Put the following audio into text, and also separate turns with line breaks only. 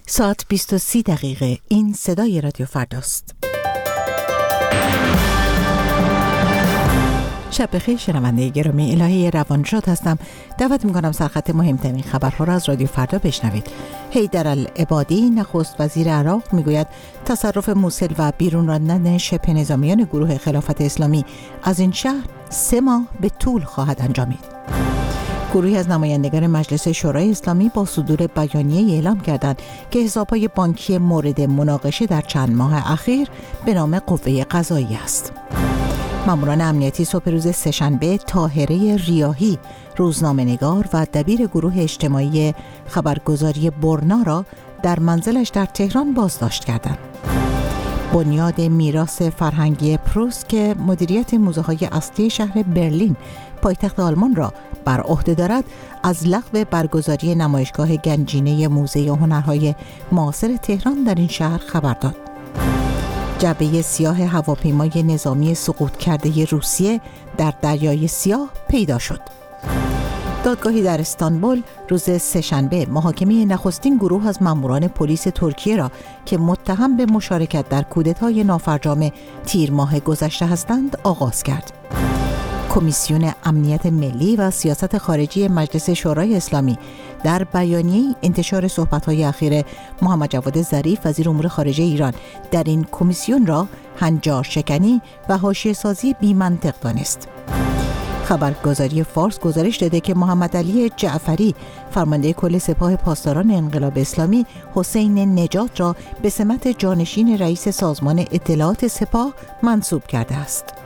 ساعت 20:30 این صدای رادیو فرداست. شب بخیر شنونده گرامی، الهی روانشاد هستم. دعوت میکنم سرخط مهمترین خبرها را از رادیو فردا بشنوید. حیدرالعبادی نخست وزیر عراق میگوید تصرف موصل و بیرون راندن شبه نظامیان گروه خلافت اسلامی از این شهر 3 ماه به طول خواهد انجامید. گروهی از نمایندگان مجلس شورای اسلامی با صدور بیانیه اعلام کردند که حساب‌های بانکی مورد مناقشه در چند ماه اخیر به نام قوه قضاییه است. ماموران امنیتی صبح روز سه‌شنبه طاهره ریاحی، روزنامه‌نگار و دبیر گروه اجتماعی خبرگزاری برنا را در منزلش در تهران بازداشت کردند. بنیاد میراث فرهنگی پروست که مدیریت موزه‌های اصلی شهر برلین پایتخت آلمان را بر عهده دارد، از لغو برگزاری نمایشگاه گنجینه موزه هنرهای معاصر تهران در این شهر خبر داد. جعبه سیاه هواپیمای نظامی سقوط کرده روسیه در دریای سیاه پیدا شد. دادگاهی در استانبول روز سه‌شنبه محاکمه نخستین گروه از ماموران پلیس ترکیه را که متهم به مشارکت در کودتای نافرجام تیر ماه گذشته هستند آغاز کرد. کمیسیون امنیت ملی و سیاست خارجی مجلس شورای اسلامی در بیانیه انتشار صحبت‌های اخیر محمد جواد ظریف وزیر امور خارجه ایران در این کمیسیون را هنجار شکنی و حاشیه‌سازی بی‌منطق دانست. خبرگزاری فارس گزارش داده که محمد علی جعفری فرمانده کل سپاه پاسداران انقلاب اسلامی حسین نجات را به سمت جانشین رئیس سازمان اطلاعات سپاه منصوب کرده است.